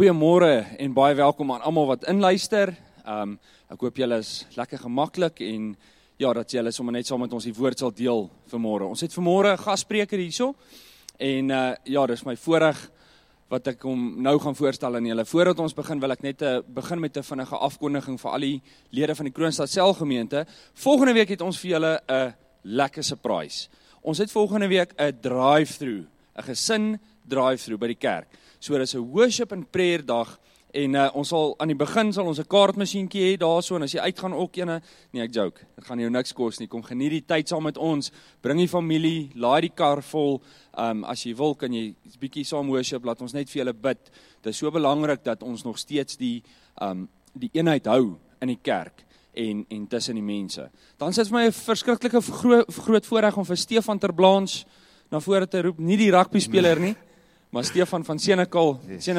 Goeiemôre en baie welkom aan almal wat inluister. Ek hoop julle is lekker gemaklik en ja, dat julle sommer net saam met ons die woord sal deel vanmôre. Ons het vanmôre 'n gasspreker hierso en ja, dis my voorreg wat ek hom nou gaan voorstel aan julle. Voordat ons begin, wil ek net begin met 'n vinnige afkondiging vir al die lede van die Kroonstad Selgemeente. Volgende week het ons vir julle 'n lekker surprise. Ons het volgende week 'n drive-through, 'n gesin drive-through by die kerk. So dit is 'n worship en prayer dag en ons sal aan die begin sal ons 'n kaartmasjienkie hê daarso en as jy uitgaan ook ene, nee ek joke, dit gaan jou niks kos nie. Kom geniet die tyd saam met ons. Bring die familie, laai die kar vol. As jy wil kan jy 'n bietjie saam worship, laat ons net vir julle bid. Dit is so belangrik dat ons nog steeds die eenheid hou in die kerk en tussen die mense. Dan sit vir my 'n verskriklike groot voorreg om vir Stefan ter Blaans na vore te roep, nie die rugby speler nie. Maar Stefan van Senekal,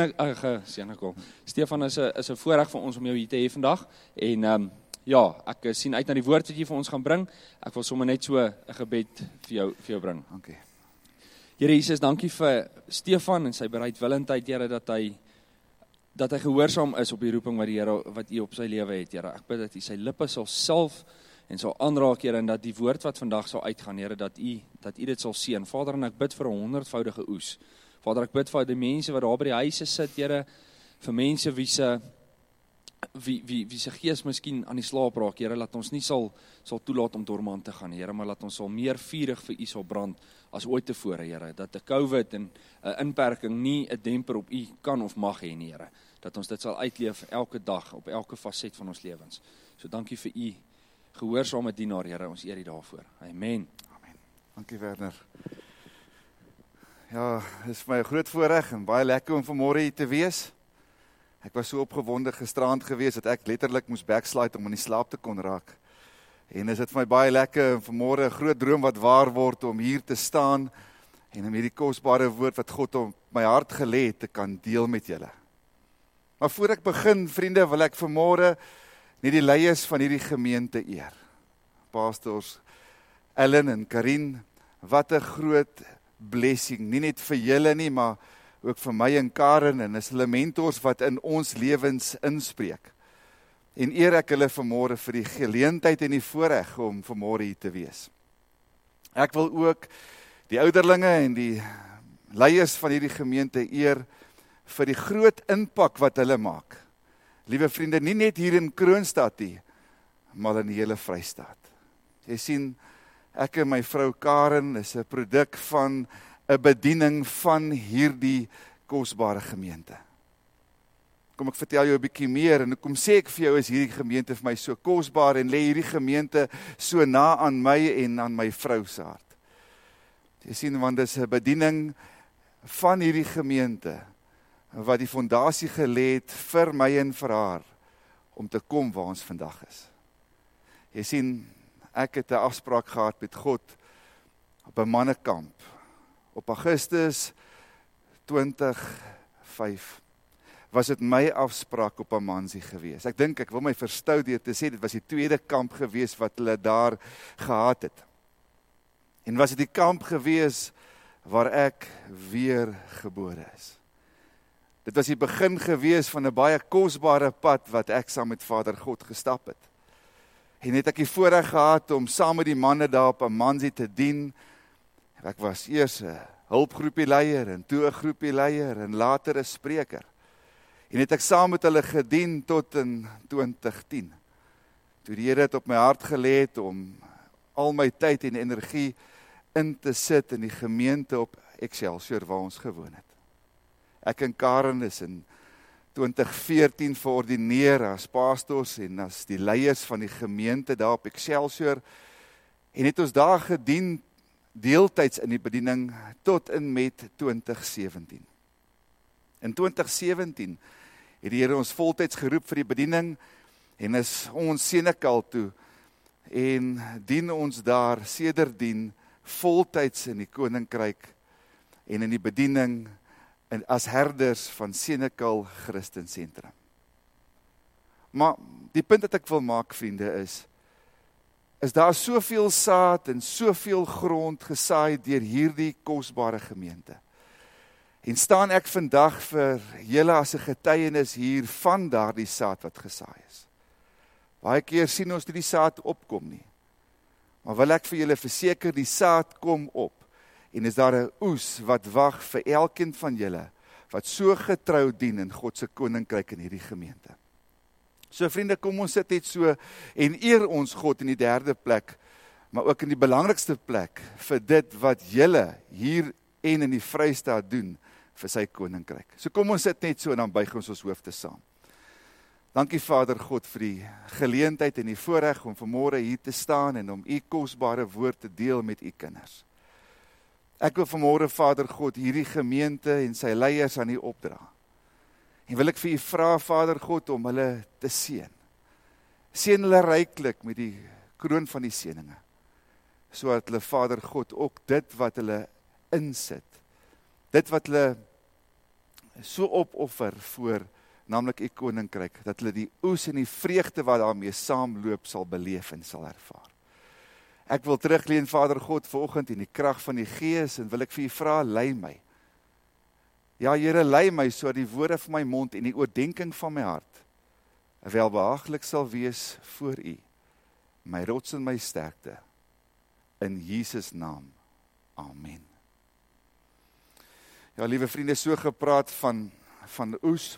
Stefan is 'n voorreg vir ons om jou hier te hê vandag en ja, ek sien uit na die woord wat jy vir ons gaan bring. Ek wil sommer net so 'n gebed vir jou bring. Dankie. Here Jesus, dankie vir Stefan en sy bereidwillendheid, Here, dat hy gehoorsaam is op die roeping wat U op sy lewe het, Here. Ek bid dat U sy lippe sal salf en sal aanraak, Here, en dat die woord wat vandag sal uitgaan, Here, dat U dit sal seën. Vader, en ek bid vir 'n 100voudige oes. Vader, ek bid vir die mense wat daar by die huise sit, Here, vir mense wie se gees miskien aan die slaap raak, Here, laat ons nie sal toelaat om dormant te gaan, Here, maar laat ons sal meer vurig vir U sal brand as ooit tevore, Here, dat 'n COVID en 'n inperking nie 'n demper op U kan of mag hê nie, Here, dat ons dit sal uitleef elke dag, op elke faset van ons lewens. So dankie vir U gehoorsame dienaar, Here, ons eer U daarvoor. Amen. Amen. Dankie Werner. Ja, het is vir my 'n groot voorreg en baie lekker om vanmôre hier te wees. Ek was so opgewonde gisterand gewees dat ek letterlik moes backslide om in die slaap te kon raak. En is dit vir my baie lekker vanmôre 'n groot droom wat waar word om hier te staan en om hierdie kosbare woord wat God op my hart gelê het te kan deel met julle. Maar voor ek begin, vriende, wil ek vanmôre net die leiers van hierdie gemeente eer. Pastors Ellen en Karin, wat 'n groot blessing, nie net vir julle nie, maar ook vir my en Karen, en is hulle mentors wat in ons lewens inspreek. En eer ek hulle vanmôre vir die geleentheid en die voorreg om vanmôre hier te wees. Ek wil ook die ouderlinge en die leiers van hierdie gemeente eer vir die groot impak wat hulle maak. Liewe vriende, nie net hier in Kroonstad nie, maar in die hele Vrystaat. Jy sien, ek en my vrou Karen is 'n produk van 'n bediening van hierdie kosbare gemeente. Kom ek vertel jou 'n bietjie meer en kom sê ek vir jou is hierdie gemeente vir my so kosbaar en lê hierdie gemeente so na aan my en aan my vrou se hart. Jy sien, want dit is 'n bediening van hierdie gemeente wat die fondasie gelê het vir my en vir haar om te kom waar ons vandag is. Jy sien, ek het 'n afspraak gehad met God op 'n mannekamp op Augustus 2005. Was dit my afspraak op 'n mansie gewees. Ek dink ek wil my verstou deur te sê dit was die tweede kamp gewees wat hulle daar gehad het. En was dit die kamp gewees waar ek weer gebore is. Dit was die begin gewees van 'n baie kosbare pad wat ek saam met Vader God gestap het. En het ek die voorreg gehad om saam met die manne daar op 'n mansie te dien. Ek was eers 'n hulpgroepie leier en toe 'n groepie leier en later 'n spreker. En het ek saam met hulle gedien tot in 2010. Toe die Here het op my hart gelê het om al my tyd en energie in te sit in die gemeente op Excelsior waar ons gewoon het. Ek en Karen is in 2014 verordineer as pastors en as die leiers van die gemeente daar op Excelsior en het ons daar gedien deeltyds in die bediening tot en met 2017. In 2017 het die Here ons voltyds geroep vir die bediening en is ons Senekal toe en dien ons daar sedertdien voltyds in die koninkryk en in die bediening en as herders van Senekal Christensentrum. Maar die punt wat ek wil maak, vriende, is daar soveel saad en soveel grond gesaai deur hierdie kosbare gemeente. En staan ek vandag vir julle as 'n getuienis hier van daardie saad wat gesaai is. Baie keer sien ons die saad opkom nie. Maar wil ek vir julle verseker, die saad kom op. En is daar 'n oes wat wag vir elkeen van julle, wat so getrou dien in God se koninkryk in hierdie gemeente. So vriende, kom ons sit net so en eer ons God in die derde plek, maar ook in die belangrikste plek vir dit wat julle hier en in die Vrystaat doen vir sy koninkryk. So kom ons sit net so en dan buig ons hoofde saam. Dankie Vader God vir die geleentheid en die voorreg om vanmôre hier te staan en om u kosbare woord te deel met u kinders. Ek wil vanmôre Vader God hierdie gemeente en sy leiers aan u opdra. En wil ek vir u vra Vader God om hulle te seën. Seën hulle ryklik met die kroon van die seëninge. Sodat hulle Vader God ook dit wat hulle insit, dit wat hulle so opoffer voor, naamlik u koninkryk, dat hulle die oes en die vreugde wat daarmee saamloop sal beleef en sal ervaar. Ek wil terugleen Vader God vanoggend in die krag van die Gees en wil ek vir u vra, lei my. Ja Here, lei my sodat die woorde van my mond en die oordeenking van my hart welbehaaglik sal wees voor u, my rots en my sterkte, in Jesus naam. Amen. Ja, liewe vriende, so gepraat van oes.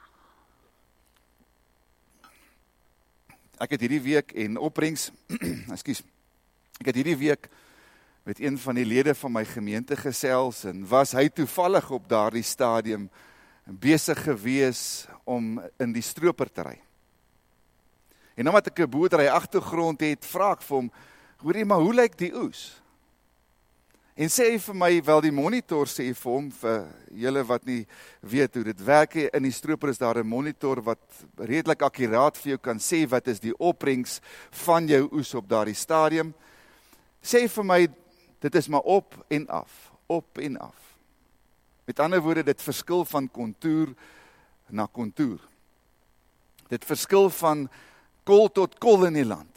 Ek het hierdie week en opbrengs, ek het hierdie week met een van die lede van my gemeente gesels en was hy toevallig op daardie stadium besig gewees om in die stroper te ry. En omdat ek 'n boerdery agtergrond het, vra ek vir hom, hoorie, maar hoe lyk die oes? En sê hy vir my, wel die monitor sê vir hom, vir julle wat nie weet hoe dit werk, in die stroper is daar 'n monitor wat redelik akkuraat vir jou kan sê wat is die opbrengs van jou oes op daardie stadium. Sê vir my, dit is maar op en af, op en af. Met ander woorde, dit verskil van kontour na kontour. Dit verskil van kol tot kol in die land.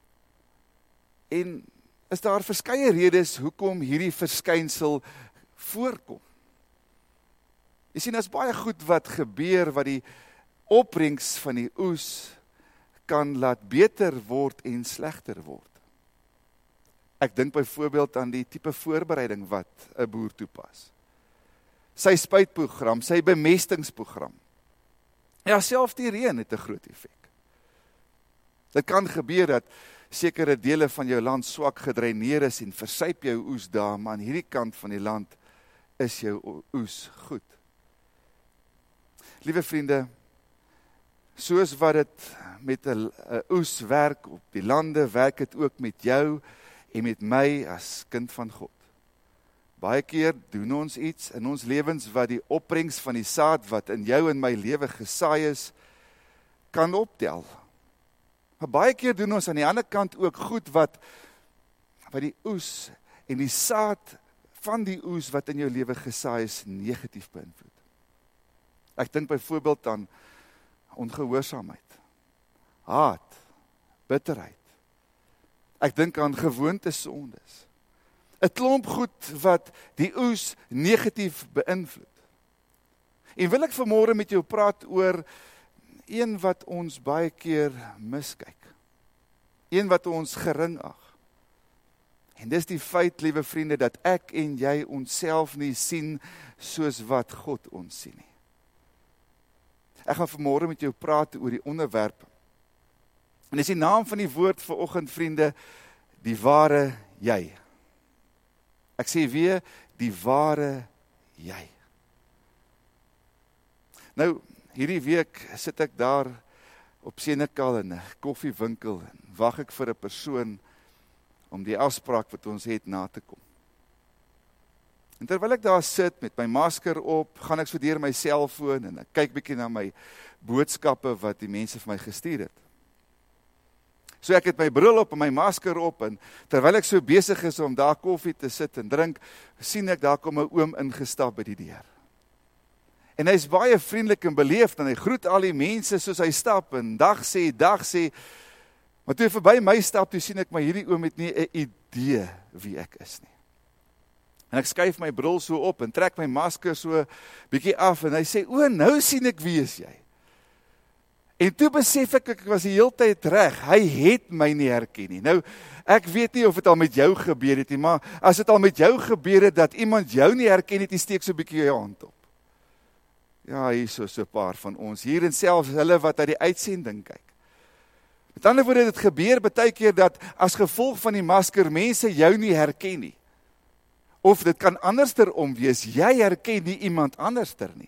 En is daar verskeie redes hoekom hierdie verskynsel voorkom. Jy sien, is baie goed wat gebeur, wat die opbrengs van die oes kan laat beter word en slegter word. Ek dink byvoorbeeld aan die tipe voorbereiding wat 'n boer toepas. Sy spuitprogram, sy bemestingsprogram. Ja, selfs die reën het 'n groot effek. Dit kan gebeur dat sekere dele van jou land swak gedreineer is en versuip jou oes daar, maar aan hierdie kant van die land is jou oes goed. Liewe vriende, soos wat dit met 'n oes werk op die lande, werk dit ook met jou en met my as kind van God. Baie keer doen ons iets in ons lewens wat die opbrengs van die saad wat in jou en my lewe gesaai is, kan optel. Maar baie keer doen ons aan die ander kant ook goed wat die oes en die saad van die oes wat in jou lewe gesaai is, negatief beïnvloed. Ek dink byvoorbeeld aan ongehoorsaamheid, haat, bitterheid. Ek dink aan gewoontesondes. 'n Klomp goed wat die oes negatief beïnvloed. En wil ek vanmôre met jou praat oor een wat ons baie keer miskyk. Een wat ons gering ag. En dis die feit, liewe vriende, dat ek en jy onsself nie sien soos wat God ons sien nie. Ek gaan vanmôre met jou praat oor die onderwerp. En dis die naam van die woord vanoggend, vriende, die ware jy. Ek sê weer, die ware jy. Nou, hierdie week sit ek daar op Senekal in 'n koffiewinkel en wag ek vir 'n persoon om die afspraak wat ons het na te kom. En terwyl ek daar sit met my masker op, gaan ek so deur my selfoon en ek kyk bietjie na my boodskappe wat die mense vir my gestuur het. So ek het my bril op en my masker op en terwyl ek so besig is om daar koffie te sit en drink, sien ek daar kom 'n oom ingestap by die deur. En hy is baie vriendelik en beleefd en hy groet al die mense soos hy stap en dag sê, maar toe hy verby my stap, toe sien ek maar hierdie oom het nie 'n idee wie ek is nie. En ek skuif my bril so op en trek my masker so bietjie af en hy sê, o, nou sien ek wie is jy. En toe besef ek was die hele tyd reg, hy het my nie herken nie. Nou, ek weet nie of dit al met jou gebeur het nie, maar as dit al met jou gebeur het, dat iemand jou nie herken het, die steek so bietjie jou hand op. Ja, hier is so 'n paar van ons, hier en selfs hulle wat uit die uitsending kyk. Met ander woorde, dit gebeur baie keer dat as gevolg van die masker, mense jou nie herken nie. Of dit kan andersom wees, jy herken nie iemand anderster nie.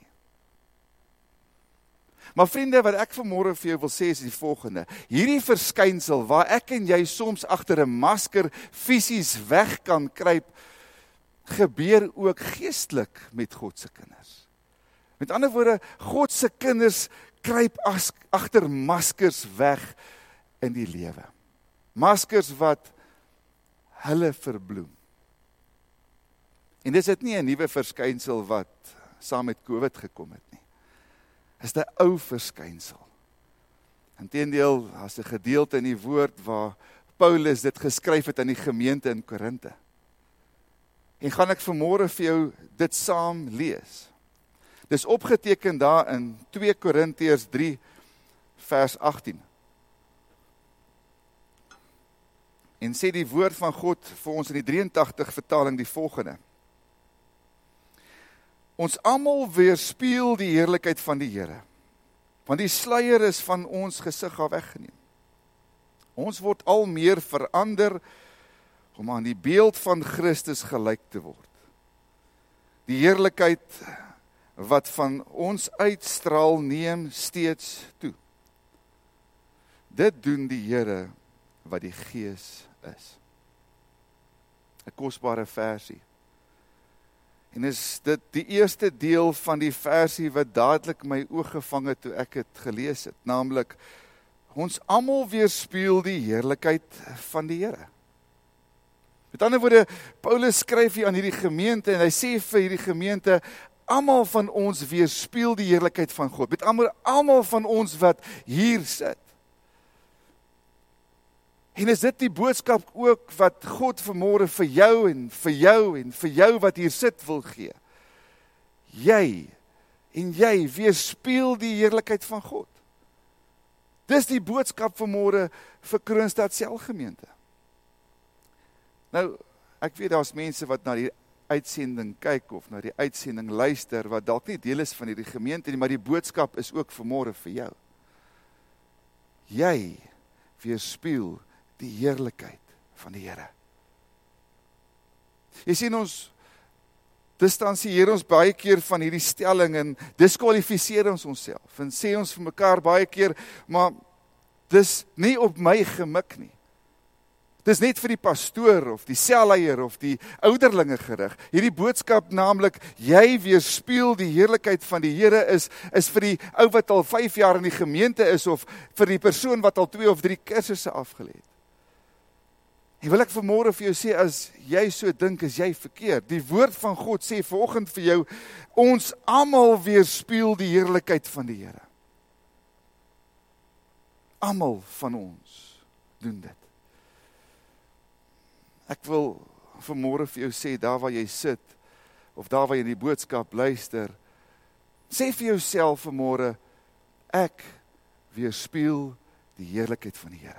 Maar vriende, wat ek vanmôre vir jou wil sê is die volgende. Hierdie verskynsel waar ek en jy soms agter 'n masker fisies weg kan kruip, gebeur ook geestelik met God se kinders. Met ander woorde, God se kinders kruip agter maskers weg in die lewe. Maskers wat hulle verbloem. En dis dit nie 'n nuwe verskynsel wat saam met COVID gekom het nie. Is 'n ou verskynsel. Inteendeel, as 'n gedeelte in die woord waar Paulus dit geskryf het aan die gemeente in Korinte. En gaan ek vanmôre vir jou dit saam lees. Dis opgeteken daar in 2 Korintiërs 3 vers 18. En sê die woord van God vir ons in die 83 vertaling die volgende. Ons almal weerspieël die heerlikheid van die Here, want die sluier is van ons gesig af weggeneem. Ons word al meer verander om aan die beeld van Christus gelyk te word. Die heerlikheid wat van ons uitstraal neem steeds toe. Dit doen die Here wat die Gees is. 'n kosbare versie. En is dit die eerste deel van die versie wat dadelik my oog gevang het toe ek het gelees het, naamlik, ons almal weerspieël die heerlikheid van die Here. Met ander woorde, Paulus skryf hier aan hierdie gemeente en hy sê vir hierdie gemeente, almal van ons weerspieël die heerlikheid van God. Met almal van ons wat hier sit. En is dit die boodskap ook wat God vanmôre vir jou en vir jou en vir jou wat hier sit wil gee? Jy en jy weerspieël die heerlikheid van God. Dis die boodskap vanmôre vir Kroonstad Selgemeente. Nou, ek weet daar's mense wat na die uitsending kyk of na die uitsending luister, wat dalk nie deel is van hierdie gemeente nie, maar die boodskap is ook vanmôre vir jou. Jy weerspieël die heerlikheid van die Here. Jy sien, ons distansieer ons baie keer van hierdie stelling en diskwalifiseer ons onsself en sê ons vir mekaar baie keer, maar dis nie op my gemik nie. Dis net vir die pastoor of die selleier of die ouderlinge gerig. Hierdie boodskap naamlik, jy weerspieël die heerlikheid van die Here is vir die ou wat al 5 jaar in die gemeente is of vir die persoon wat al 2 of 3 kursusse afgelê het. En wil ek vanmôre vir jou sê, as jy so dink, is jy verkeerd. Die woord van God sê vanoggend vir jou, ons almal weerspieël die heerlikheid van die Here. Almal van ons doen dit. Ek wil vanmôre vir jou sê, daar waar jy sit, of daar waar jy die boodskap luister, sê vir jouself vanmôre, ek weerspieël die heerlikheid van die Here.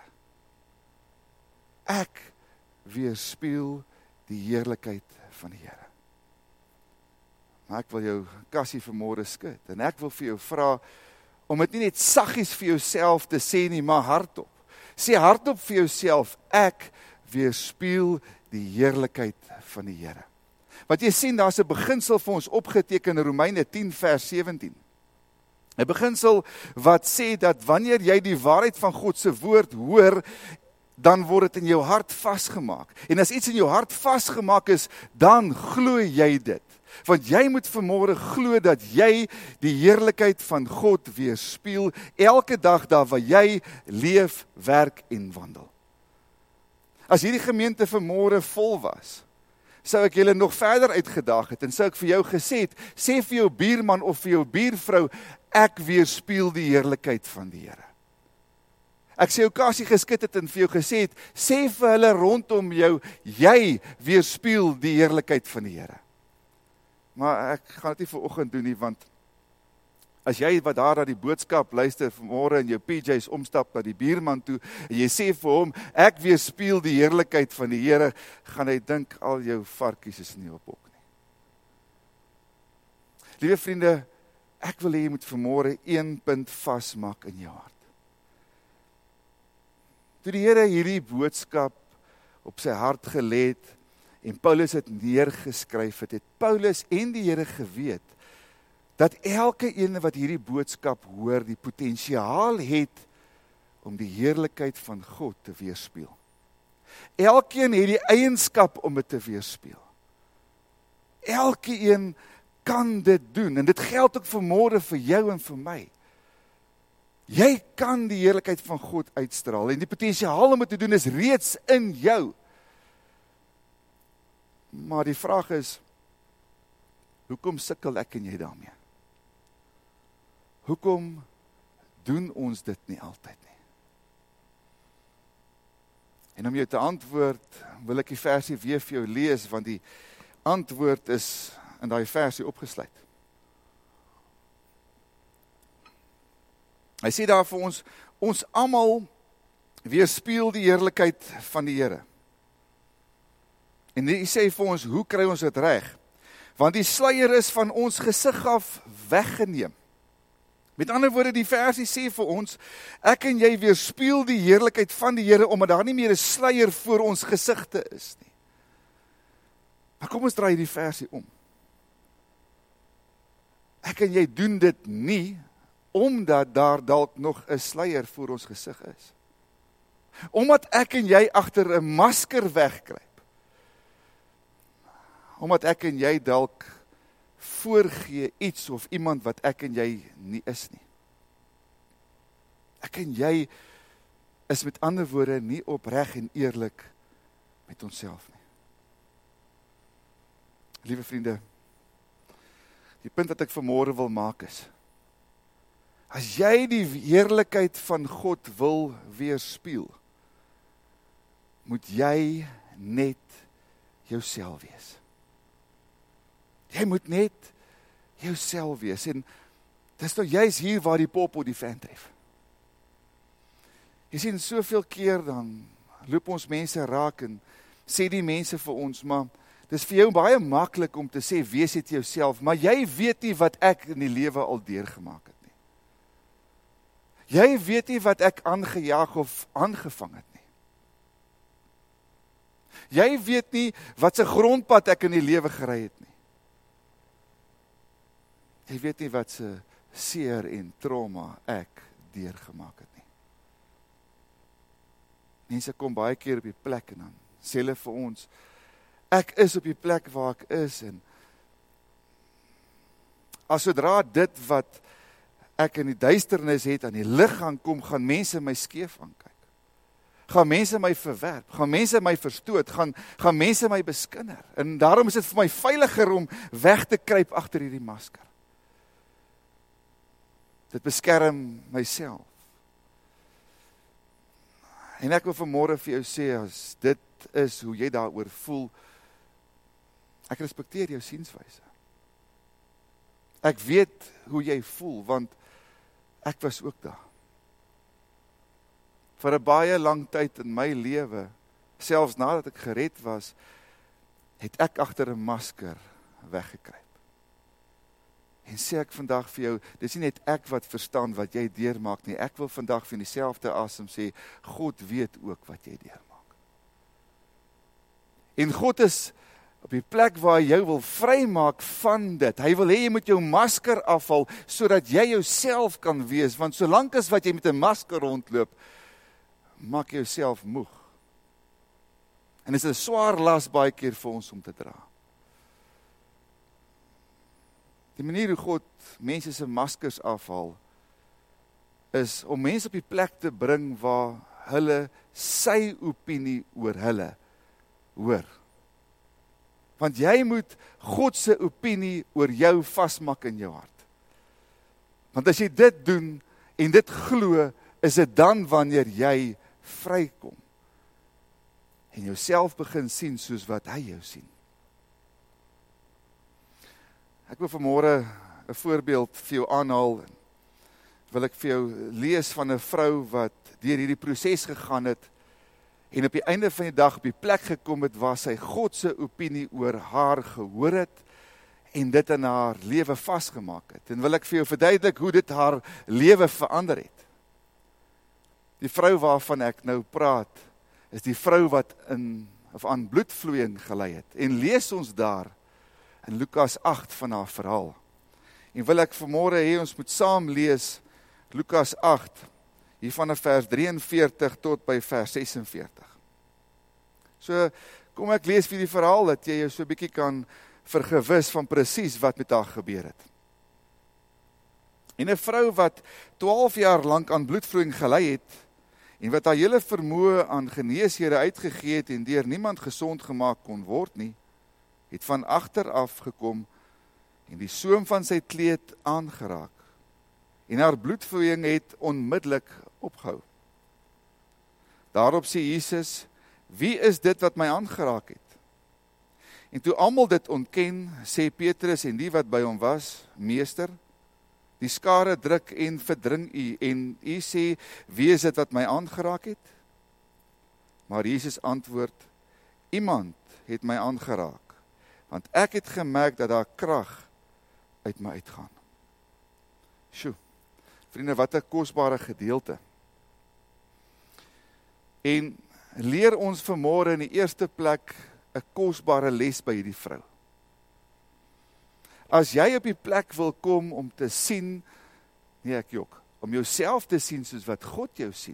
Ek weerspieël die heerlikheid van die Here. Maar ek wil jou kassie vanmôre skud, en ek wil vir jou vra, om dit nie net saggies vir jouself te sê nie, maar hardop. Sê hardop vir jouself, ek weerspieël die heerlikheid van die Here. Wat jy sien, daar's 'n beginsel vir ons opgeteken in Romeine 10 vers 17. 'n beginsel wat sê dat wanneer jy die waarheid van God se woord hoor, dan word dit in jou hart vasgemaak. En as iets in jou hart vasgemaak is, dan glo jy dit. Want jy moet vanmôre glo dat jy die heerlikheid van God weerspieël elke dag daar waar jy leef, werk en wandel. As hierdie gemeente vanmôre vol was, sou ek julle nog verder uitgedaag het en sou ek vir jou gesê het, sê vir jou buurman of vir jou buurvrou, ek weerspieël die heerlikheid van die Here. ek sê okasie geskit het en vir jou gesê het, sê vir hulle rondom jou, jy weerspieël die heerlikheid van die Here. Maar ek gaan dit nie vanoggend doen nie, want as jy wat daar na die boodskap luister vanmôre in jou PJ's omstap na die buurman toe, en jy sê vir hom, ek weerspieël die heerlikheid van die Here, gaan hy dink al jou varkies is nie op hok nie. Liewe vriende, ek wil hê jy moet vanmôre een punt vasmaak in jou hart. Toe die Here hierdie boodskap op sy hart gelê het, en Paulus het neergeskryf het, Paulus en die Here geweet, dat elke een wat hierdie boodskap hoor, die potensiaal het om die heerlikheid van God te weerspieël. Elkeen het die eienskap om dit te weerspieël. Elkeen kan dit doen, en dit geld ook vanmôre vir jou en vir my. Jy kan die heerlikheid van God uitstraal, en die potensiaal om dit te doen is reeds in jou. Maar die vraag is, hoekom sukkel ek en jy daarmee? Hoekom doen ons dit nie altyd nie? En om jou te antwoord, wil ek die versie weer vir jou lees, want die antwoord is in daai versie opgesluit. Hy sê daar vir ons almal weerspieël die heerlikheid van die Here. En hy sê vir ons, hoe kry ons dit reg? Want die sluier is van ons gesig af weggeneem. Met ander woorde, die versie sê vir ons, ek en jy weerspieël die heerlikheid van die Here, omdat daar nie meer 'n sluier voor ons gesigte is nie. Maar kom ons draai die versie om. Ek en jy doen dit nie, omdat daar dalk nog 'n sluier voor ons gesig is. Omdat ek en jy agter 'n masker wegkruip. Omdat ek en jy dalk voorgee iets of iemand wat ek en jy nie is nie. Ek en jy is met ander woorde nie opreg en eerlik met onsself nie. Liewe vriende, die punt wat ek vanmôre wil maak is, as jy die heerlikheid van God wil weerspieël, moet jy net jouself wees. Jy moet net jouself wees, en dis nou juist hier waar die pop op die fan tref. Jy sien, soveel keer dan loop ons mense raak en sê die mense vir ons, maar dis vir jou baie maklik om te sê, wees dit jouself, maar jy weet nie wat ek in die lewe al deurgemaak het nie. Jy weet nie wat ek aangejaag of aangevang het nie. Jy weet nie wat se grondpad ek in die lewe gery het nie. Jy weet nie wat se seer en trauma ek deurgemaak het nie. Mense kom baie keer op die plek en dan sê hulle vir ons, ek is op die plek waar ek is, en as sodra dit wat ek in die duisternis het aan die lig gaan kom, gaan mense my skeef aankyk. Gaan mense my verwerp, gaan mense my verstoot, gaan mense my beskinder. En daarom is dit vir my veiliger om weg te kruip agter hierdie masker. Dit beskerm myself. En ek wil vanmôre vir jou sê, as dit is hoe jy daaroor voel, ek respekteer jou sienswyse. Ek weet hoe jy voel, want ek was ook daar. Vir 'n baie lang tyd in my lewe, selfs nadat ek gered was, het ek agter 'n masker weggekruip. En sê ek vandag vir jou, dis nie net ek wat verstaan wat jy deurmaak nie, ek wil vandag vir dieselfde asem sê, God weet ook wat jy deurmaak. En God is op die plek waar hy jou wil vrymaak van dit. Hy wil hê jy moet jou masker afval, sodat jy jouself kan wees, want solank as wat jy met 'n masker rondloop, maak jy jouself moeg. En dit is 'n swaar las baie keer vir ons om te dra. Die manier hoe God mense se maskers afhaal, is om mense op die plek te bring waar hulle sy opinie oor hulle hoor. Want jy moet God se opinie oor jou vasmaak in jou hart. Want as jy dit doen en dit glo, is dit dan wanneer jy vrykom en jouself begin sien soos wat hy jou sien. Ek wil vanmôre 'n voorbeeld vir jou aanhaal. Wil ek vir jou lees van 'n vrou wat deur hierdie proses gegaan het en op die einde van die dag op die plek gekom het waar sy God se opinie oor haar gehoor het en dit in haar lewe vasgemaak het. En wil ek vir jou verduidelik hoe dit haar lewe verander het. Die vrou waarvan ek nou praat, is die vrou wat aan bloedvloeiing gelei het. En lees ons daar in Lukas 8 van haar verhaal. En wil ek vanmôre hê ons moet saam lees Lukas 8, hier vanaf vers 43 tot by vers 46. So, kom ek lees vir die verhaal, dat jy jou so 'n bietjie kan vergewis van presies wat met haar gebeur het. En 'n vrou wat 12 jaar lank aan bloedvloeiing gelei het, en wat haar hele vermoë aan geneeshere uitgegee het en deur niemand gesond gemaak kon word nie, het van agter af gekom en die soem van sy kleed aangeraak. En haar bloedvloeiing het onmiddellik opgehou. Daarop sê Jesus, wie is dit wat my aangeraak het? En toe almal dit ontken, sê Petrus en die wat by hom was, Meester, die skare druk en verdring u, en u sê, wie is dit wat my aangeraak het? Maar Jesus antwoord, iemand het my aangeraak, want ek het gemerk dat daar krag uit my uitgaan. Sjoe, vriende, wat 'n kosbare gedeelte. En leer ons vanmôre in die eerste plek 'n kosbare les by hierdie vrou. As jy op die plek wil kom om te sien, nee ek jok, om jouself te sien soos wat God jou sien,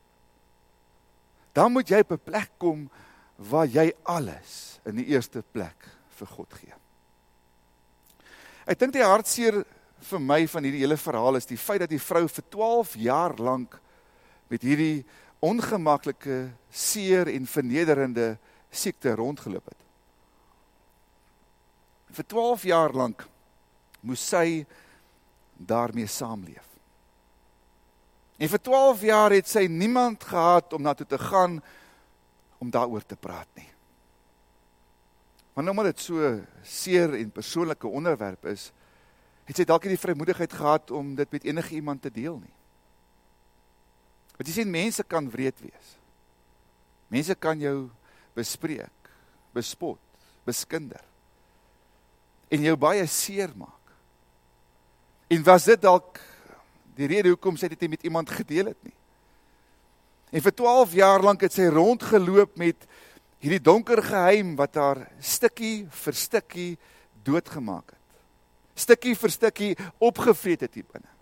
dan moet jy op 'n plek kom waar jy alles in die eerste plek vir God gee. Ek dink die hartseer vir my van hierdie hele verhaal is die feit dat die vrou vir 12 jaar lank met hierdie ongemaklike, seer en vernederende siekte rondgeloop het. Vir 12 jaar lank moes sy daarmee saamleef. En vir 12 jaar het sy niemand gehad om na toe te gaan om daaroor te praat nie. Maar omdat dit so seer en persoonlike onderwerp is, het sy dalk nie die vrymoedigheid gehad om dit met enige iemand te deel nie. Want jy sien, mense kan wreed wees. Mense kan jou bespreek, bespot, beskinder en jou baie seer maak. En was dit dalk die rede hoekom sy dit nie met iemand gedeel het nie? En vir 12 jaar lank het sy rondgeloop met hierdie donker geheim wat haar stukkie vir stukkie doodgemaak het. Stukkie vir stukkie opgevreet het hier binne.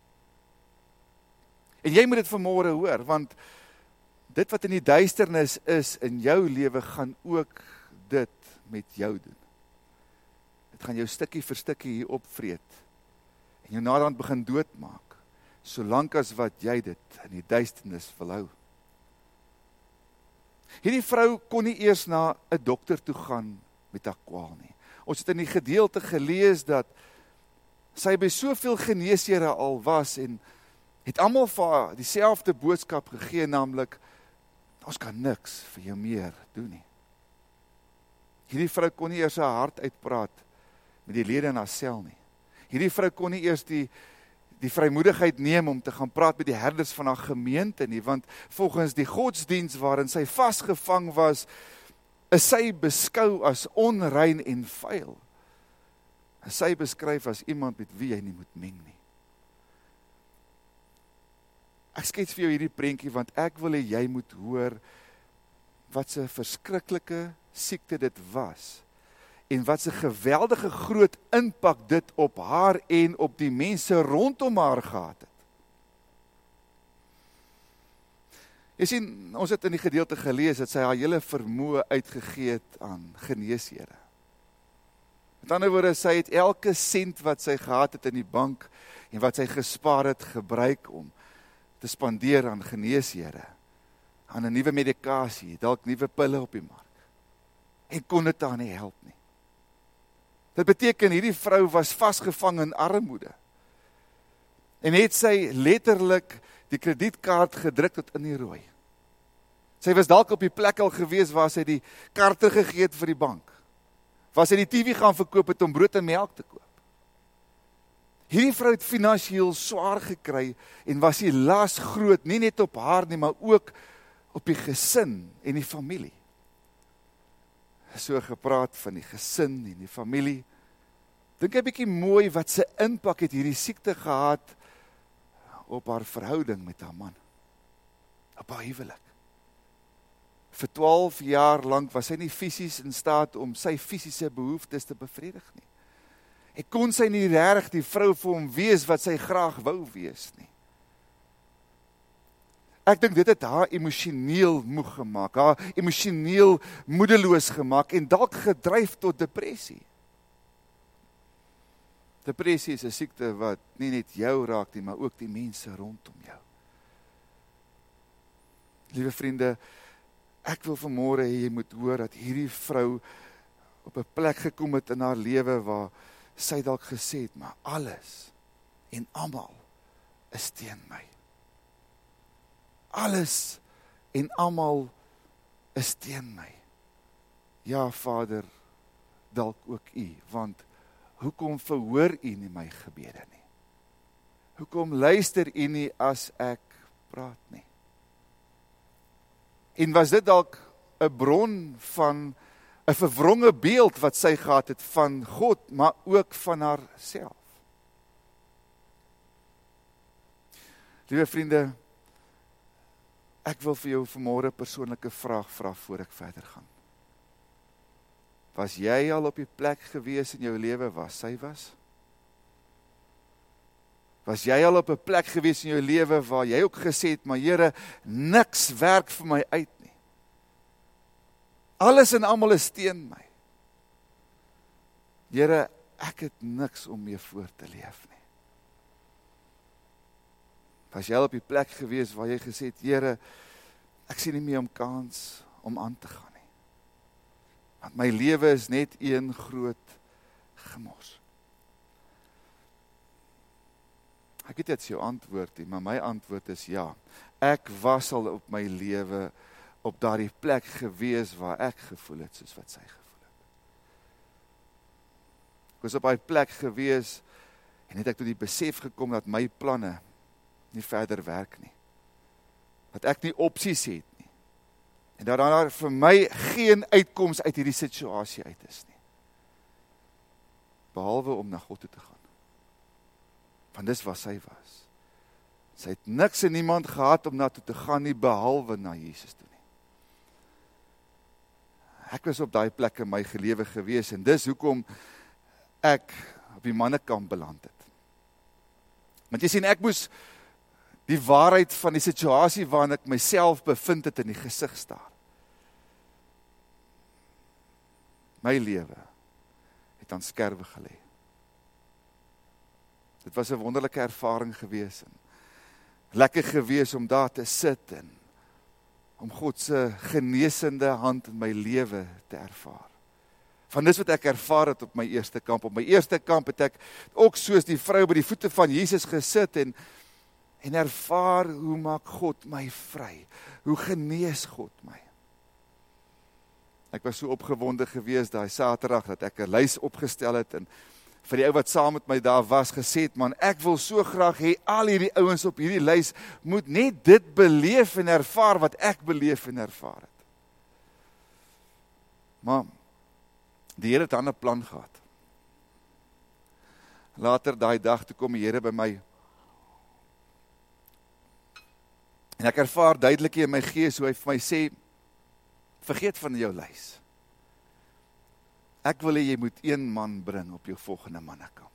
En jy moet dit vanmôre hoor, want dit wat in die duisternis is in jou lewe gaan ook dit met jou doen. Dit gaan jou stukkie vir stukkie hier opvreet en jou naderhand begin doodmaak, solank as wat jy dit in die duisternis wil hou. Hierdie vrou kon nie eers na 'n dokter toe gaan met haar kwaal nie. Ons het in die gedeelte gelees dat sy by soveel geneeshere al was en het almal vir haar dieselfde boodskap gegee, naamlik, ons kan niks vir jou meer doen nie. Hierdie vrou kon nie eers haar hart uitpraat met die lede in haar sel nie. Hierdie vrou kon nie eers die vrymoedigheid neem om te gaan praat met die herders van haar gemeente nie, want volgens die godsdiens waarin sy vasgevang was, is sy beskou as onrein en vuil. Is sy beskryf as iemand met wie jy nie moet meng nie. Ek skets vir jou hierdie prentjie, want ek wil hê jy moet hoor wat 'n verskriklike siekte dit was, en wat 'n geweldige groot impak dit op haar en op die mense rondom haar gehad het. Jy sien, ons het in die gedeelte gelees dat sy haar hele vermoë uitgegee het aan geneeshere. Met ander woorde, sy het elke sent wat sy gehad het in die bank en wat sy gespaar het, gebruik om te spandeer aan geneeshere, aan 'n nuwe medikasie, dalk nuwe pille op die mark. En kon dit haar nie help nie. Dit beteken hierdie vrou was vasgevang in armoede. En het sy letterlik die kredietkaart gedruk tot in die rooi. Sy was dalk op die plek al gewees waar sy die kaart teruggegee het vir die bank. Waar sy die TV gaan verkoop het om brood en melk te koop. Hierdie vrou het finansiëel swaar gekry en was die las groot, nie net op haar nie, maar ook op die gesin en die familie. So gepraat van die gesin en die familie. Dink 'n bietjie mooi wat sy impak het hierdie siekte gehad op haar verhouding met haar man. Op haar huwelik. Vir 12 jaar lank was sy nie fisies in staat om sy fisiese behoeftes te bevredig nie. En kon sy nie regtig die vrou vir hom wees wat sy graag wou wees nie. Ek dink dit het haar emosioneel moeg gemaak, haar emosioneel moedeloos gemaak en dalk gedryf tot depressie. Depressie is 'n siekte wat nie net jou raak nie, maar ook die mense rondom jou. Liewe vriende, ek wil vanmôre hê jy moet hoor dat hierdie vrou op 'n plek gekom het in haar lewe waar sy dalk gesê het, maar alles en almal is teen my. Alles en almal is teen my. Ja, Vader, dalk ook U, want hoekom verhoor U nie my gebede nie? Hoekom luister U nie as ek praat nie? En was dit dalk 'n bron van 'n verwronge beeld wat sy gehad het van God, maar ook van haarself? Liewe vriende, ek wil vir jou vanmôre 'n persoonlike vraag vra voor ek verder gaan. Was jy al op die plek gewees in jou lewe waar sy was? Was jy al op 'n plek gewees in jou lewe waar jy ook gesê het, maar Here, niks werk vir my uit nie. Alles en almal is teen my. Here, ek het niks om mee voor te leef nie. Was jy al op die plek gewees waar jy gesê het, Here, ek sien nie meer om kans om aan te gaan nie. Want my lewe is net een groot gemors. Ek weet dit jou antwoord nie, maar my antwoord is ja. Ek was al op my lewe op daardie plek gewees waar ek gevoel het soos wat sy gevoel het. Ek was op daai plek gewees en het ek tot die besef gekom dat my planne nie verder werk nie. Dat ek nie opsies het nie. En dat daar vir my geen uitkoms uit hierdie situasie uit is nie. Behalwe om na God toe te gaan. Want dis waar sy was. Sy het niks en niemand gehad om na toe te gaan nie, behalwe na Jesus toe nie. Ek was op daai plek in my gelewe gewees, en dis hoekom ek op die mannekamp beland het. Want jy sien, ek moes die waarheid van die situasie waarin ek myself bevind het in die gesig staar. My lewe het aan skerwe gelê. Dit was 'n wonderlike ervaring gewees en lekker gewees om daar te sit en om God se genesende hand in my lewe te ervaar. Van dis wat ek ervaar het op my eerste kamp. Op my eerste kamp het ek ook soos die vrou by die voete van Jesus gesit en ervaar hoe maak God my vry. Hoe genees God my. Ek was so opgewonde gewees daai Saterdag dat ek 'n lys opgestel het en vir die ou wat saam met my daar was gesê het, man, ek wil so graag hê al hierdie ouens op hierdie lys moet net dit beleef en ervaar wat ek beleef en ervaar het. Maar die Here het dan 'n plan gehad. Later daai dag toe kom die Here by my en ek ervaar duidelik in my gees hoe hy vir my sê, vergeet van jou lys. Ek wil hê jy moet een man bring op jou volgende mannekamp.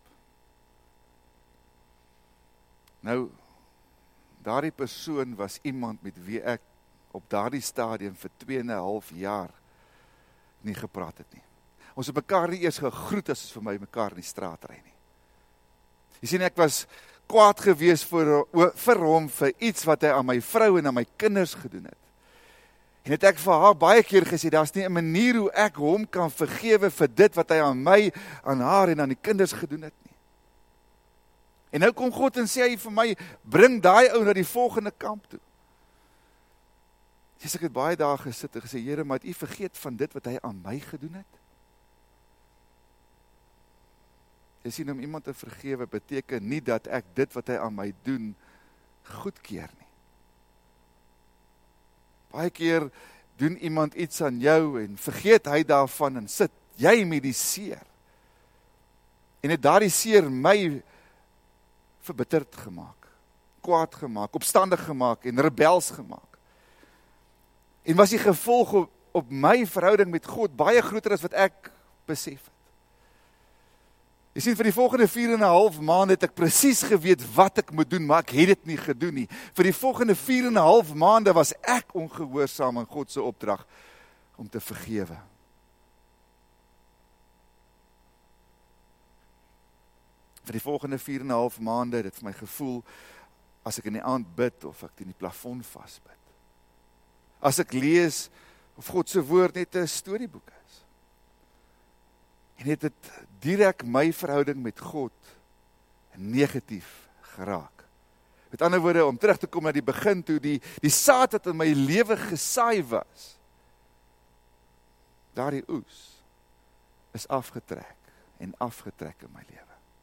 Nou, daardie persoon was iemand met wie ek op daardie stadium vir 2,5 jaar nie gepraat het nie. Ons het mekaar nie eers gegroet as ons vir my mekaar in die straat ry nie. Jy sien, ek was kwaad gewees vir hom, vir iets wat hy aan my vrou en aan my kinders gedoen het. En het ek vir haar baie keer gesê, daar's nie 'n manier hoe ek hom kan vergewe vir dit wat hy aan my, aan haar en aan die kinders gedoen het nie. En nou kom God en sê hy vir my, bring daai ou na die volgende kamp toe. Ek het baie dae gesit en gesê, Here, maar het u vergeet van dit wat hy aan my gedoen het? Jy sien, om iemand te vergewe beteken nie dat ek dit wat hy aan my doen, goedkeur nie. Baie keer doen iemand iets aan jou en vergeet hy daarvan en sit jy met die seer. En het daardie seer my verbitterd gemaak, kwaad gemaak, opstandig gemaak en rebels gemaak. En was die gevolg op my verhouding met God baie groter as wat ek besef het. Jy sien, vir die volgende 4,5 maande het ek presies geweet wat ek moet doen, maar ek het dit nie gedoen nie. Vir die volgende 4,5 maande was ek ongehoorsaam aan God se opdrag om te vergewe. Vir die volgende 4,5 maande het dit vir my gevoel, as ek in die aand bid, of ek teen die plafon vasbid. As ek lees, of God se woord net 'n storieboek is. En het dit direk my verhouding met God negatief geraak. Met ander woorde, om terug te kom na die begin toe, die saad wat in my lewe gesaai was, daardie oes is afgetrek en afgetrek in my lewe.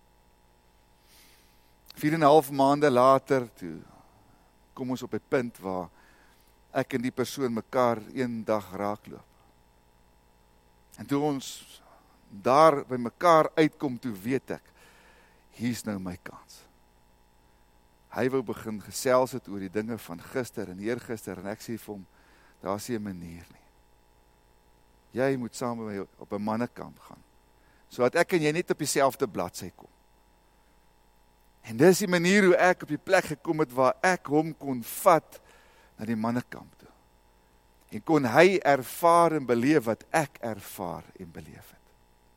4,5 maande later, toe kom ons op 'n punt waar ek en die persoon mekaar een dag raakloop. En toe ons daar by mekaar uitkom, toe weet ek, hier's nou my kans. Hy wou begin gesels het oor die dinge van gister en eergister, en ek sê vir hom, daar's nie 'n manier nie. Jy moet saam met my op 'n mannekamp gaan, sodat ek en jy net op dieselfde bladsy kom. En dis die manier hoe ek op die plek gekom het, waar ek hom kon vat na die mannekamp toe. En kon hy ervaar en beleef wat ek ervaar en beleef het.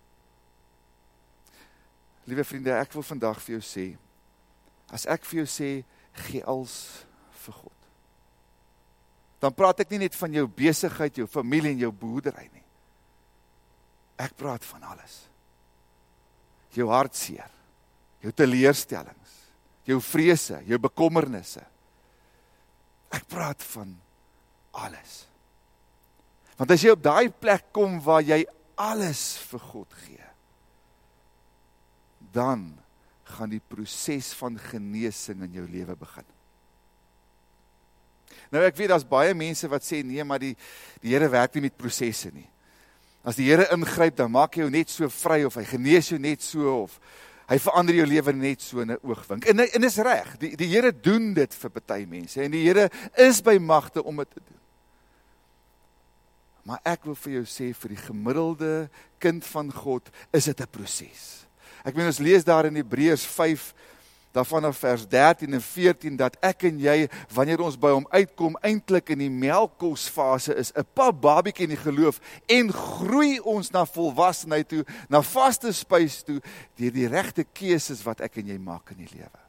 Liewe vriende, ek wil vandag vir jou sê, as ek vir jou sê, gee alles vir God, dan praat ek nie net van jou besigheid, jou familie en jou boerdery nie. Ek praat van alles. Jou hartseer, jou teleurstellings, jou vrese, jou bekommernisse. Ek praat van alles. Want as jy op daai plek kom waar jy alles vir God gee, dan gaan die proses van genesing in jou lewe begin. Nou ek weet, daar's baie mense wat sê, nee, maar die Here werk nie met prosesse nie. As die Here ingryp, dan maak hy jou net so vry, of hy genees jou net so, of hy verander jou lewe net so in 'n oogwink. En is reg, die Here doen dit vir party mense, en die Here is by magte om dit te doen. Maar ek wil vir jou sê, vir die gemiddelde kind van God, is dit 'n proses. Ek meen, ons lees daar in Hebreërs 5, daarvan af vers 13 en 14, dat ek en jy, wanneer ons by hom uitkom, eintlik in die melkkosfase is, 'n pap babiekie in die geloof, en groei ons na volwassenheid toe, na vaste spys toe, deur die regte keuses wat ek en jy maak in die lewe.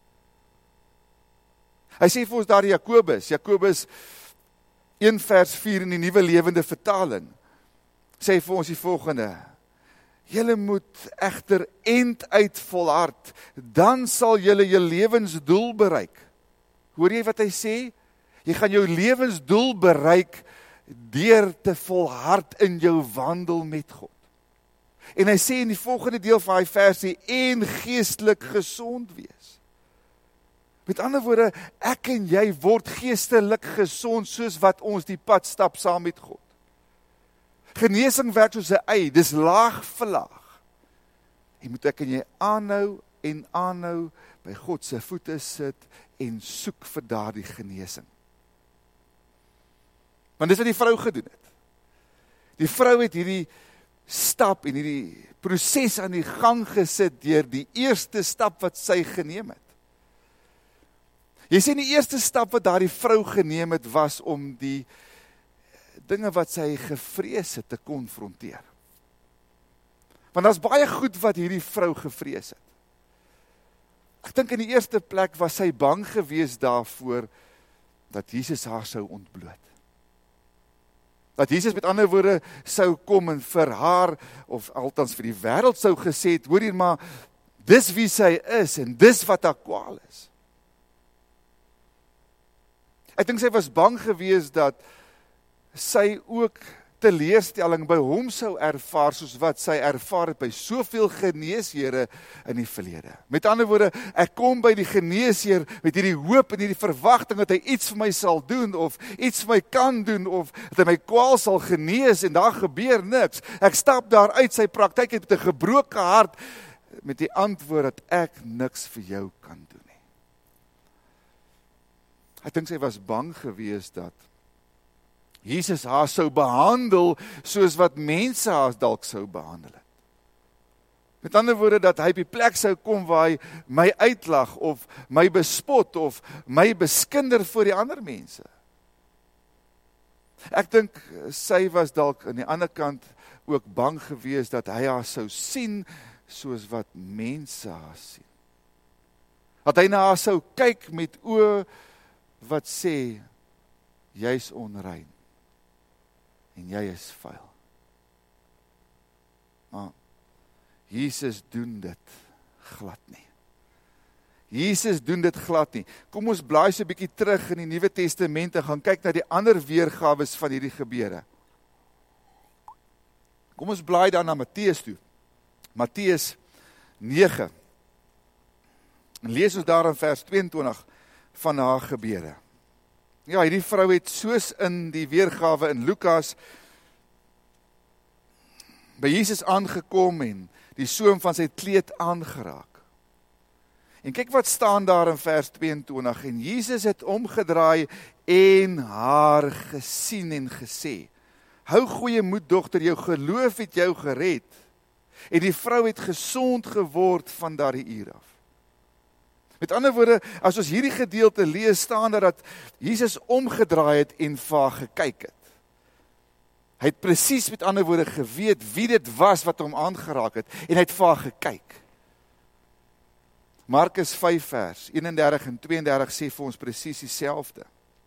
Hy sê vir ons daar Jakobus 1 vers 4 in die Nuwe Lewende Vertaling, sê vir ons die volgende: Julle moet egter einduit volhard, dan sal julle jou lewensdoel bereik. Hoor jy wat hy sê? Jy gaan jou lewensdoel bereik deur te volhard in jou wandel met God. En hy sê in die volgende deel van hy versie, en geestelik gesond wees. Met ander woorde, ek en jy word geestelik gesond, soos wat ons die pad stap saam met God. Genesing werk soos 'n ei, dis laag vir laag. En moet ek en jy aanhou by God se voete sit en soek vir daardie genesing. Want dis wat die vrou gedoen het. Die vrou het hierdie stap en hierdie proses aan die gang gesit deur die eerste stap wat sy geneem het. Jy sien, die eerste stap wat daardie vrou geneem het, was om die dinge wat sy gevrees het te konfronteer. Want daar's baie goed wat hierdie vrou gevrees het. Ek dink in die eerste plek was sy bang gewees daarvoor dat Jesus haar sou ontbloot. Dat Jesus met ander woorde sou kom en vir haar, of althans vir die wêreld sou gesê het, hoor hier maar, dis wie sy is en dis wat haar kwaal is. Ek dink sy was bang geweest dat sy ook teleurstelling by hom sou ervaar, soos wat sy ervaar het by soveel geneeshere in die verlede. Met ander woorde, ek kom by die geneesheer met hierdie hoop en hierdie verwagting dat hy iets vir my sal doen, of iets vir my kan doen, of dat hy my kwaal sal genees, en daar gebeur niks. Ek stap daar uit sy praktyk met 'n gebroke hart, met die antwoord dat ek niks vir jou kan doen nie. Ek dink sy was bang geweest dat Jesus haar sou behandel soos wat mense haar dalk sou behandel het. Met ander woorde, dat hy op die plek sou kom waar hy my uitlag, of my bespot, of my beskinder voor die ander mense. Ek dink sy was dalk aan die ander kant ook bang geweest dat hy haar sou sien soos wat mense haar sien. Dat hy na haar sou kyk met oë wat sê, jy's onrein en jy is vuil. Maar Jesus doen dit glad nie. Jesus doen dit glad nie. Kom ons blaai so 'n bietjie terug in die Nuwe Testament en gaan kyk na die ander weergawes van hierdie gebeure. Kom ons blaai dan na Matteus toe. Matteus 9. En lees ons daar in vers 22 van haar gebeure. Ja, hierdie vrou het soos in die weergawe in Lukas by Jesus aangekom en die soem van sy kleed aangeraak. En kyk wat staan daar in vers 22, en Jesus het omgedraai en haar gesien en gesê, hou goeie moed dogter, jou geloof het jou gered, en die vrou het gesond geword van daardie uur af. Met ander woorde, as ons hierdie gedeelte lees, staan daar dat Jesus omgedraai het en vir haar gekyk het. Hy het presies met ander woorde geweet wie dit was wat hom aangeraak het, en hy het vir haar gekyk. Markus 5 vers 31 en 32 sê vir ons presies dieselfde.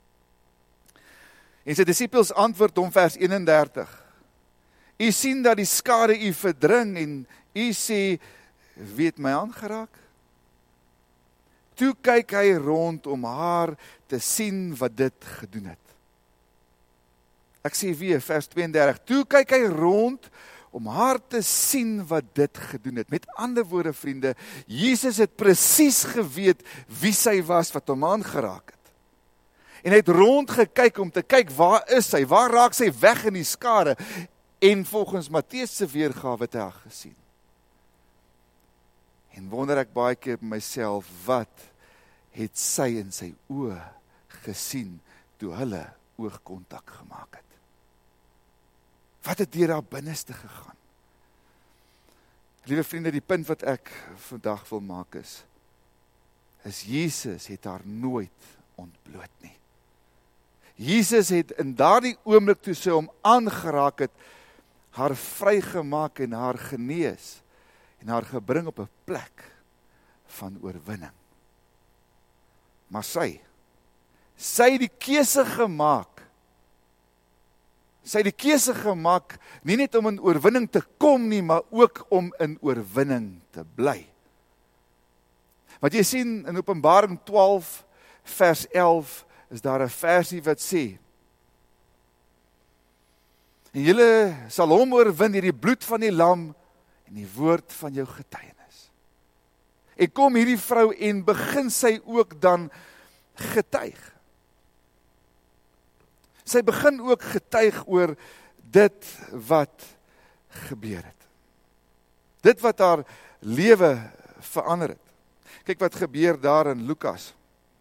En sy disippels antwoord hom vers 31. U sien dat die skare u verdring en u sê, wie het my aangeraak? Toe kyk hy rond om haar te sien wat dit gedoen het. Ek sê weer, vers 32, toe kyk hy rond om haar te sien wat dit gedoen het. Met ander woorde, vriende, Jesus het presies geweet wie sy was wat hom aangeraak het. En hy het rond gekyk om te kyk, waar is sy? Waar raak sy weg in die skare? En volgens Matteus se weergawe het hy haar gesien. En wonder ek baie keer by myself, wat het sy in sy oë gesien toe hulle oogkontak gemaak het? Wat het deur haar binneste gegaan? Liewe vriende, die punt wat ek vandag wil maak is Jesus het haar nooit ontbloot nie. Jesus het in daardie oomblik toe sy hom aangeraak het, haar vrygemaak en haar genees en haar gebring op 'n plek van oorwinning. Maar sy het die keuse gemaak. Sy het die keuse gemaak, nie net om in oorwinning te kom nie, maar ook om in oorwinning te bly. Wat jy sien in Openbaring 12 vers 11 is daar 'n versie wat sê, en julle sal hom oorwin deur die bloed van die lam en die woord van jou getuienis. En kom hierdie vrou en begin sy ook dan getuig. Sy begin ook getuig oor dit wat gebeur het. Dit wat haar lewe verander het. Kyk wat gebeur daar in Lukas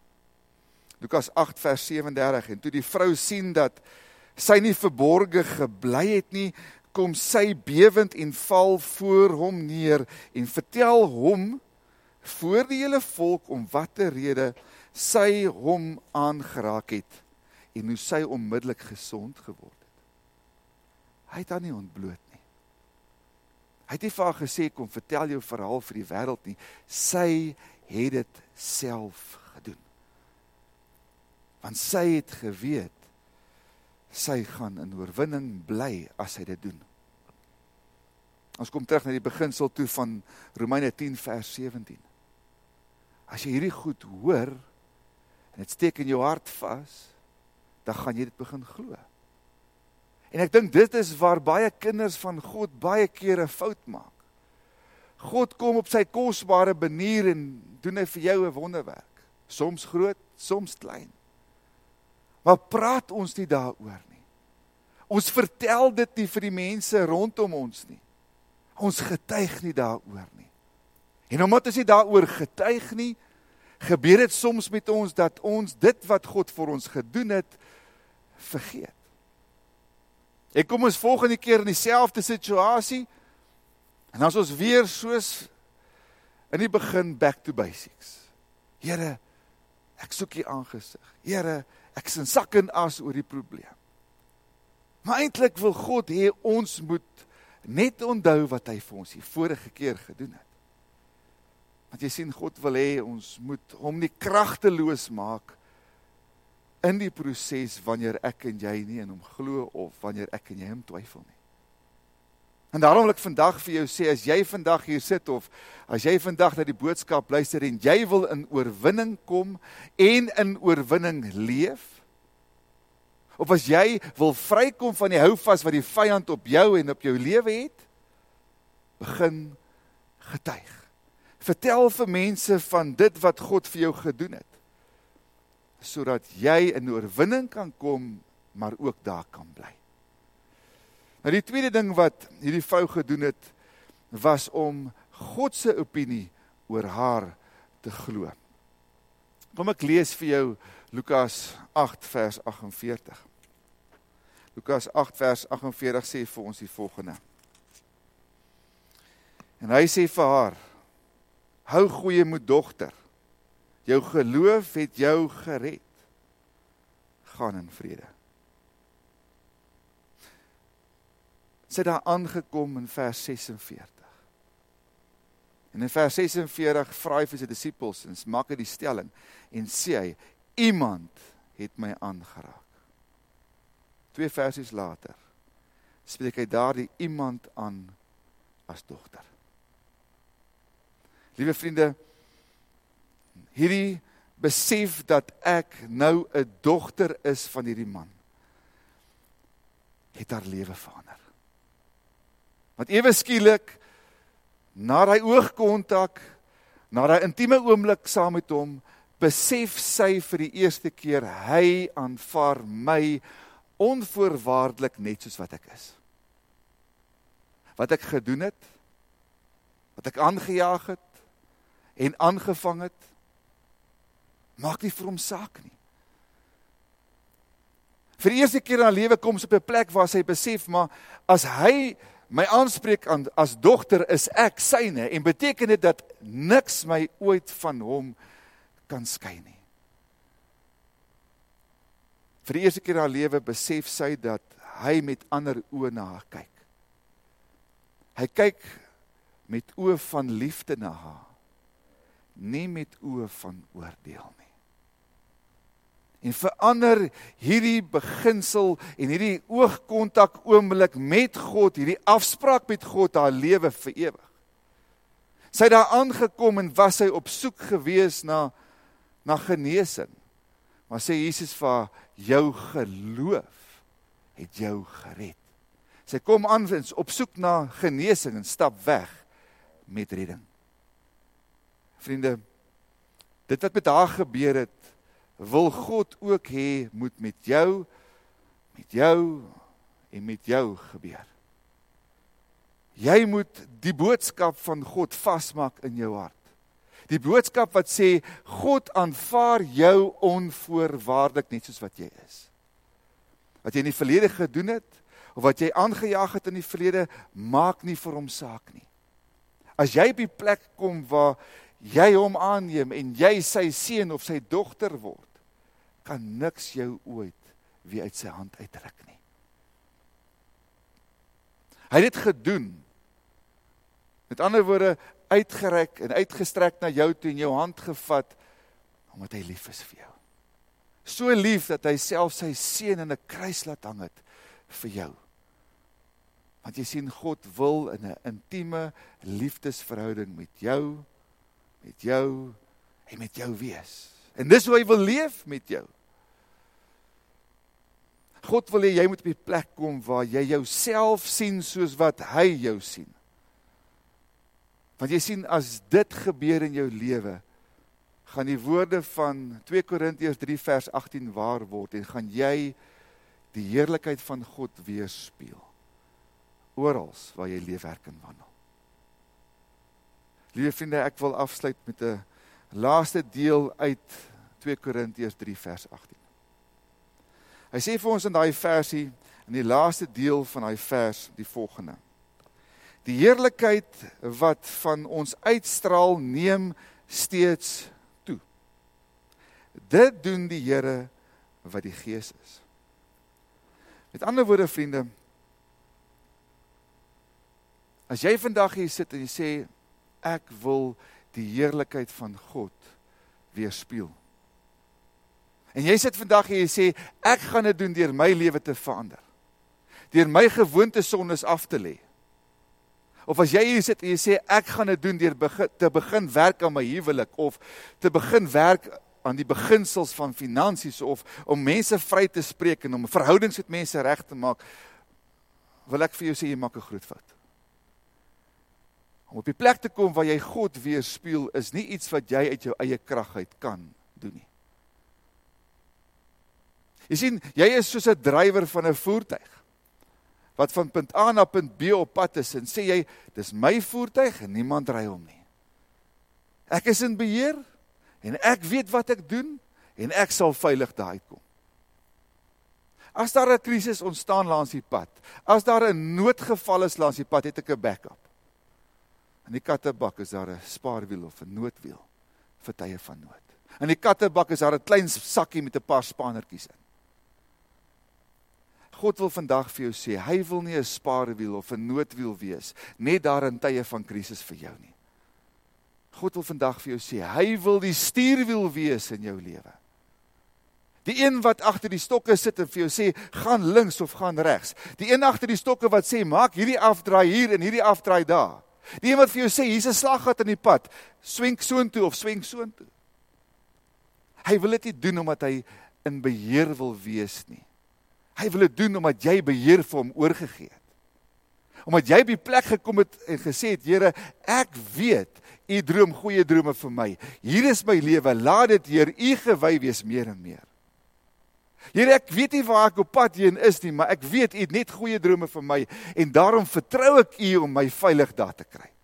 8 vers 37, en toe die vrou sien dat sy nie verborge gebly het nie, kom sy bewend en val voor hom neer en vertel hom voor die hele volk om watter rede sy hom aangeraak het en hoe sy onmiddellik gesond geword het. Hy het haar nie ontbloot nie. Hy het nie vir haar gesê, kom vertel jou verhaal vir die wêreld nie. Sy het dit self gedoen. Want sy het geweet, sy gaan in oorwinning bly as sy dit doen. Ons kom terug na die beginsel toe van Romeine 10 vers 17. As jy hierdie goed hoor, en het steek in jou hart vas, dan gaan jy dit begin glo. En ek dink dit is waar baie kinders van God baie kere fout maak. God kom op sy kosbare manier en doen hy vir jou 'n wonderwerk. Soms groot, soms klein. Maar praat ons nie daaroor nie. Ons vertel dit nie vir die mense rondom ons nie. Ons getuig nie daaroor nie. En omdat ons nie daaroor getuig nie, gebeur dit soms met ons dat ons dit wat God vir ons gedoen het, vergeet. En kom ons volgende keer in dieselfde situasie, en as ons weer soos in die begin back to basics. Here, ek soek U aangesig. Here, ek is in sak en as oor die probleem. Maar eintlik wil God hê ons moet net onthou wat hy vir ons die vorige keer gedoen het. Want jy sien, God wil hê ons moet hom nie kragteloos maak in die proses wanneer ek en jy nie in hom glo of wanneer ek en jy hom twyfel nie. En daarom wil ek vandag vir jou sê, as jy vandag hier sit of as jy vandag na die boodskap luister en jy wil in oorwinning kom en in oorwinning leef, of as jy wil vrykom van die houvas wat die vyand op jou en op jou lewe het, begin getuig. Vertel vir mense van dit wat God vir jou gedoen het, sodat jy in oorwinning kan kom, maar ook daar kan bly. Nou die tweede ding wat hierdie vrou gedoen het, was om God se opinie oor haar te glo. Kom ek lees vir jou Lukas 8 vers 48. Lukas 8 vers 48 sê vir ons die volgende. En hy sê vir haar, hou goeie moed dogter, jou geloof het jou gered. Gaan in vrede. Sy het daar aangekom in vers 46. En in vers 46 vra hy vir sy disippels en maak hy die stelling en sê hy, iemand het my aangeraak. 2 versies later spreek hy daar die iemand aan as dogter. Liewe vriende, hierdie besef dat ek nou 'n dogter is van hierdie man, het haar lewe verander. Want ewe skielik, na die oogkontak, na die intieme oomblik saam met hom, besef sy vir die eerste keer, hy aanvaar my onvoorwaardelik net soos wat ek is. Wat ek gedoen het, wat ek aangejaag het, en aangevang het, maak nie vir hom saak nie. Vir die eerste keer in haar lewe kom sy op 'n plek waar sy besef, maar as hy my aanspreek as dogter, is ek syne, en beteken dit dat niks my ooit van hom kan skei nie. Vir die eerste keer in haar lewe besef sy dat hy met ander oë na haar kyk. Hy kyk met oë van liefde na haar, nie met oë van oordeel nie. En verander hierdie beginsel en hierdie oogkontak oomblik met God, hierdie afspraak met God, haar lewe vir ewig. Sy het daar aangekom en was sy op soek gewees na genesing. Maar sê Jesus vir haar, jou geloof het jou gered. Sy kom aan op soek na genesing en stap weg met redding. Vriende, dit wat met haar gebeur het, wil God ook hê moet met jou en met jou gebeur. Jy moet die boodskap van God vasmaak in jou hart. Die boodskap wat sê, God aanvaar jou onvoorwaardelik net soos wat jy is. Wat jy in die verlede gedoen het, of wat jy aangejaag het in die verlede, maak nie vir hom saak nie. As jy op die plek kom waar jy hom aanneem en jy sy seun of sy dogter word, kan niks jou ooit weer uit sy hand uitruk nie. Hy het dit gedoen, met ander woorde, uitgereik en uitgestrek na jou toe en jou hand gevat, omdat hy lief is vir jou. So lief dat hy self sy seun in 'n kruis laat hang het vir jou. Want jy sien, God wil in 'n intieme liefdesverhouding met jou en met jou wees. En dis hoe hy wil leef met jou. God wil hê jy moet op die plek kom waar jy jouself sien soos wat hy jou sien. Want jy sien, as dit gebeur in jou lewe, gaan die woorde van 2 Korintiërs 3 vers 18 waar word, en gaan jy die heerlikheid van God weerspieël, orals waar jy leef, werk en wandel. Liewe vriende, ek wil afsluit met 'n laaste deel uit 2 Korintiërs 3 vers 18. Hy sê vir ons in daai versie, in die laaste deel van daai vers, die volgende: Die heerlikheid wat van ons uitstraal, neem steeds toe. Dit doen die Here wat die Gees is. Met ander woorde, vriende, as jy vandag hier sit en jy sê, ek wil die heerlikheid van God weerspieël. En jy sit vandag hier en jy sê, ek gaan dit doen deur my lewe te verander. Deur my gewoontes af te lê. Of as jy hier sit en jy sê, ek gaan dit doen deur te begin werk aan my huwelik, of te begin werk aan die beginsels van finansies, of om mense vry te spreek en om verhoudings met mense reg te maak, wil ek vir jou sê, jy maak 'n groot fout. Om op die plek te kom waar jy God weerspieël, is nie iets wat jy uit jou eie krag uit kan doen nie. Jy sien, jy is soos 'n drywer van 'n voertuig, wat van punt A na punt B op pad is, en sê jy, dis my voertuig en niemand ry hom nie. Ek is in beheer, en ek weet wat ek doen, en ek sal veilig daar uitkom. As daar 'n krisis ontstaan langs die pad, as daar 'n noodgeval is langs die pad, het ek 'n backup. In die kattebak is daar 'n spaarwiel of 'n noodwiel, vir tye van nood. In die kattebak is daar 'n klein sakkie met 'n paar spanertjies in. God wil vandag vir jou sê, hy wil nie 'n spaarwiel of 'n noodwiel wees, net daar in tye van krisis vir jou nie. God wil vandag vir jou sê, hy wil die stuurwiel wees in jou lewe. Die een wat agter die stokke sit en vir jou sê, gaan links of gaan regs. Die een agter die stokke wat sê, maak hierdie afdraai hier en hierdie afdraai daar. Die een wat vir jou sê, hier's 'n slaggat in die pad, swenk soontoe of swenk soontoe. Hy wil dit nie doen omdat hy in beheer wil wees nie. Hy wil dit doen omdat jy beheer vir hom oorgegee het. Omdat jy by die plek gekom het en gesê het, Here, ek weet, u droom goeie drome vir my. Hier is my lewe, laat dit deur u gewy wees meer en meer. Here, ek weet nie waar ek op pad heen is nie, maar ek weet, u het net goeie drome vir my, en daarom vertrou ek u om my veilig daar te kry.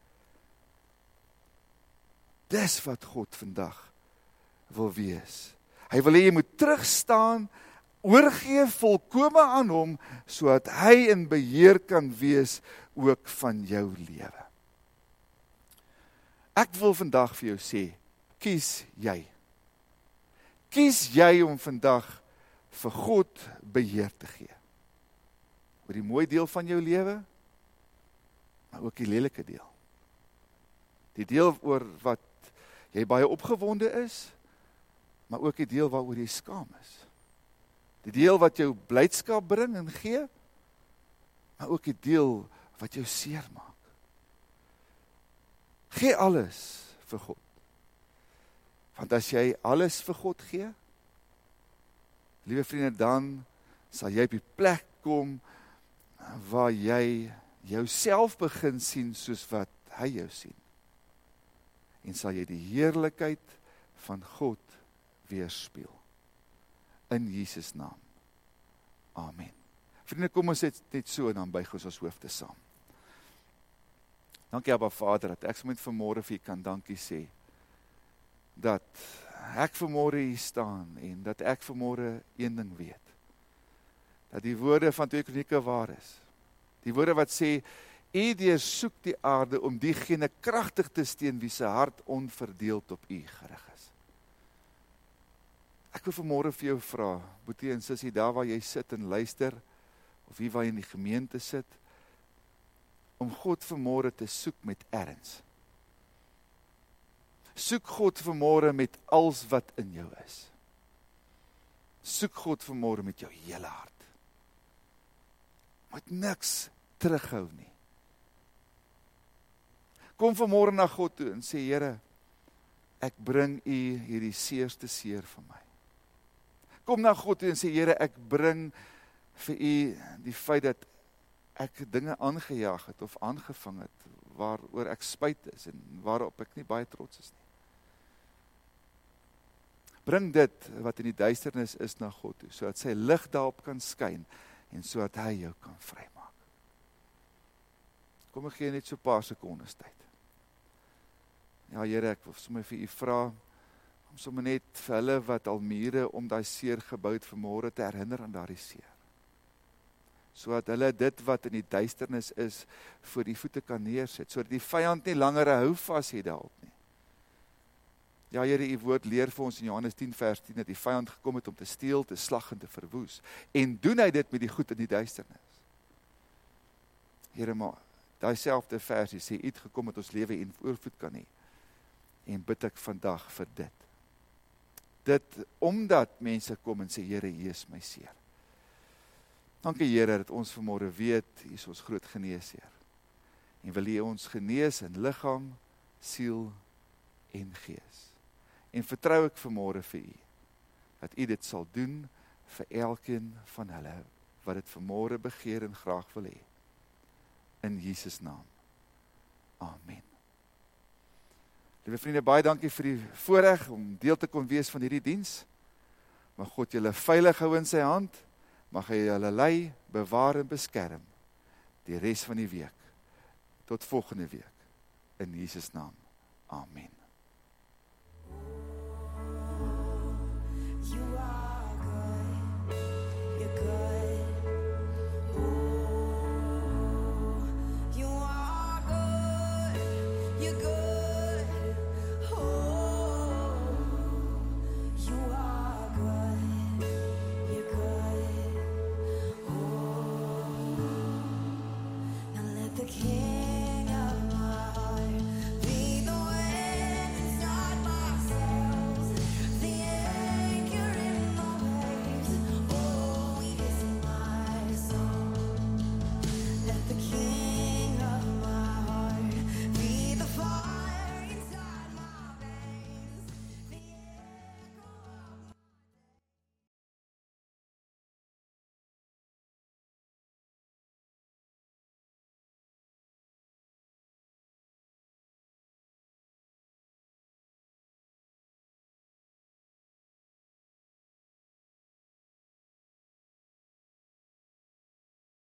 Dis wat God vandag wil wees. Hy wil hê jy moet terugstaan, oorgee volkome aan hom, sodat hy in beheer kan wees ook van jou lewe. Ek wil vandag vir jou sê, kies jy. Kies jy om vandag vir God beheer te gee. Oor die mooi deel van jou lewe, maar ook die lelike deel. Die deel oor wat jy baie opgewonde is, maar ook die deel waaroor jy skaam is. Die deel wat jou blydskap bring en gee, maar ook die deel wat jou seer maak. Gee alles vir God. Want as jy alles vir God gee, liewe vriende, dan sal jy op die plek kom waar jy jouself begin sien soos wat hy jou sien. En sal jy die heerlikheid van God weerspieël. In Jesus naam. Amen. Vriende, kom ons net so en dan buig ons hoofde saam. Dankie Abba Vader, dat ek met vanmôre vir u kan dankie sê, dat ek vanmôre hier staan, en dat ek vanmôre een ding weet, dat die woorde van 2 Kronieke waar is, die woorde wat sê, u deursoek die aarde om diegene kragtig te steen, wie se hart onverdeeld op u gerig is. Ek wil vanmôre vir jou vra, boetie en sussie, daar waar jy sit en luister, of hier waar jy in die gemeente sit, om God vanmôre te soek met erns. Soek God vanmôre met alles wat in jou is. Soek God vanmôre met jou hele hart. Moet niks terughou nie. Kom vanmôre na God toe en sê, Here, ek bring U hierdie seerste seer van my. Kom na God toe en sê, Here, ek bring vir U die feit dat ek dinge aangejaag het of aangevang het, waaroor ek spyt is en waarop ek nie baie trots is nie. Bring dit wat in die duisternis is na God toe, sodat sy lig daarop kan skyn en sodat hy jou kan vrymaak. Kom ek gee net so 'n paar sekondes tyd. Ja, Here, ek wil sommer vir U vra, om sommer net vir hulle wat al mure om daai seer gebou het vanmôre te herinner aan daardie seer. Sodat hulle dit wat in die duisternis is, voor die voete kan neerset, sodat die vyand nie langer 'n houvas het daarop nie. Ja, Here, U woord leer vir ons in Johannes 10 vers 10, dat die vyand gekom het om te steel, te slag en te verwoes. En doen hy dit met die goed in die duisternis. Here, maar daai selfde versie sê, U het gekom dat ons lewe en oorvloed kan hê. En bid ek vandag vir dit. Dit, omdat mense kom en sê, Here, U is my seer. Dankie, Here, dat ons vanmôre weet, U is ons groot geneesheer. En wil U ons genees in liggaam, siel en gees. En vertrou ek vanmôre vir U, dat U dit sal doen vir elkeen van hulle, wat dit vanmôre begeer en graag wil hê. In Jesus naam. Amen. Liewe vriende, baie dankie vir die voorreg om deel te kon wees van hierdie diens. Mag God julle veilig hou in sy hand, mag hy julle lei, bewaar en beskerm, die res van die week. Tot volgende week. In Jesus naam. Amen.